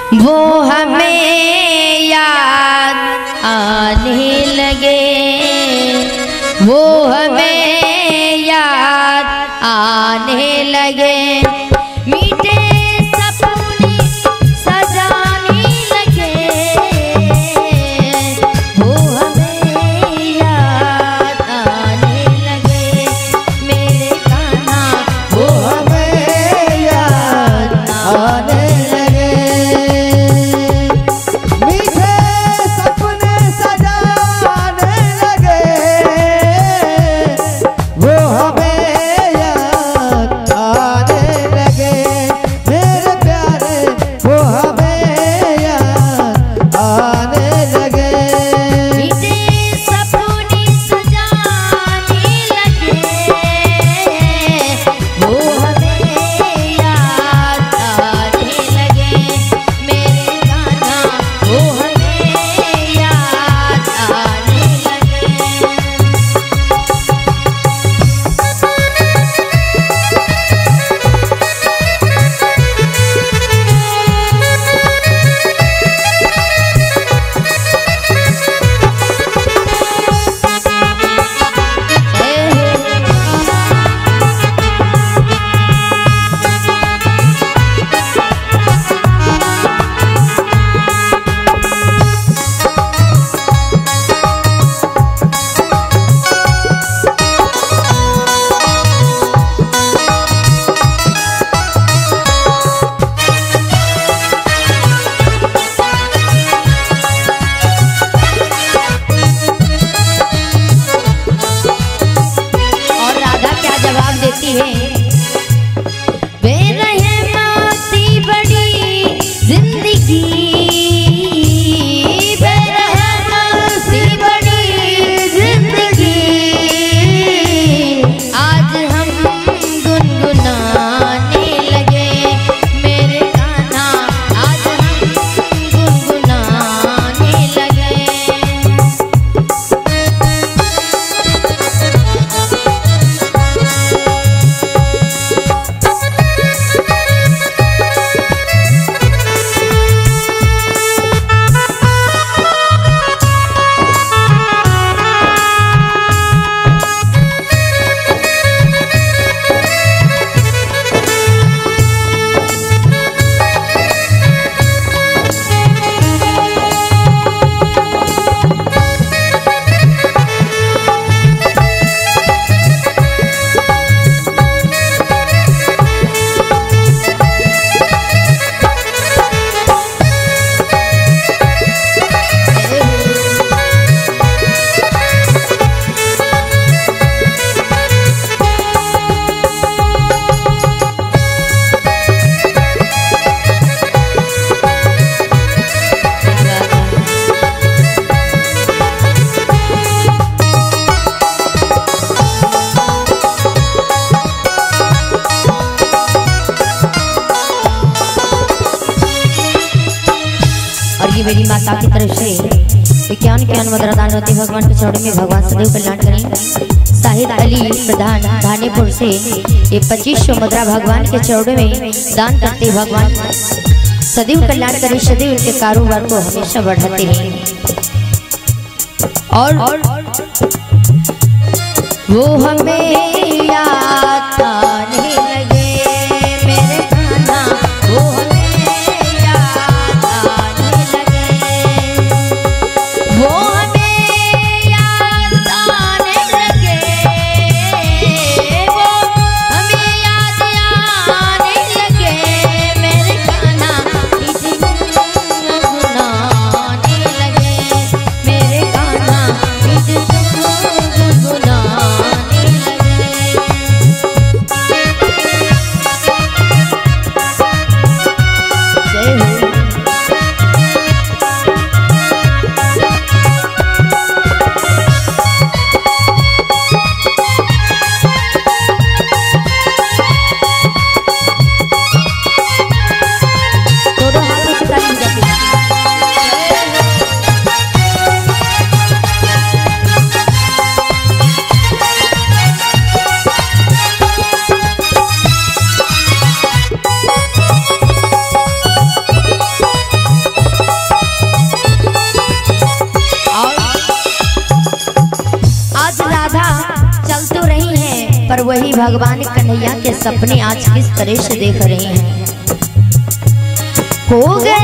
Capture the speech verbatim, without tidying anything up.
वो हमें याद आने लगे, वो हमें याद आने लगे, मीठे सपने सजाने लगे, वो हमें याद आने लगे, मेरे कान्हा वो हमें याद आने लगे। मीठे सपने सजाने लगे, वो हमें याद आने लगे, मेरे प्यारे वो हमें याद आने लगे। मीठे सपने सजाने लगे, वो हमें याद आने लगे, मेरे कान्हा वो हमें याद आने लगे। और राधा क्या जवाब देती है? बेरहम सी बड़ी जिंदगी, बेरहम सी बड़ी जिंदगी, आज हम गुनगुनाने लगे, मेरे कान्हा आज हम गुनगुनाने लगे। और ये मेरी माता की तरफ से विज्ञान के अनुमोदन होती भगवान के चौड़े में भगवान सदैव कल्याण करें। साहिद अली प्रधान धानेपुर से ये पच्चीस सौ मुद्रा भगवान के चौड़े में दान करते भगवान सदैव कल्याण करें, सदैव उनके कारोबार को हमेशा बढ़ाते रहें। और वो हमें याद आने लगे, मेरे कान्हा वो हमें याद आने लगे, वो हमें याद आने लगे, वो हमें याद आने लगे, मेरे कान्हा इसी गुनगुनाने लगे, मेरे कान्हा इसी गुनगुनाने भगवान कन्हैया के सपने आज किस तरह से देख रहे हैं। हो गए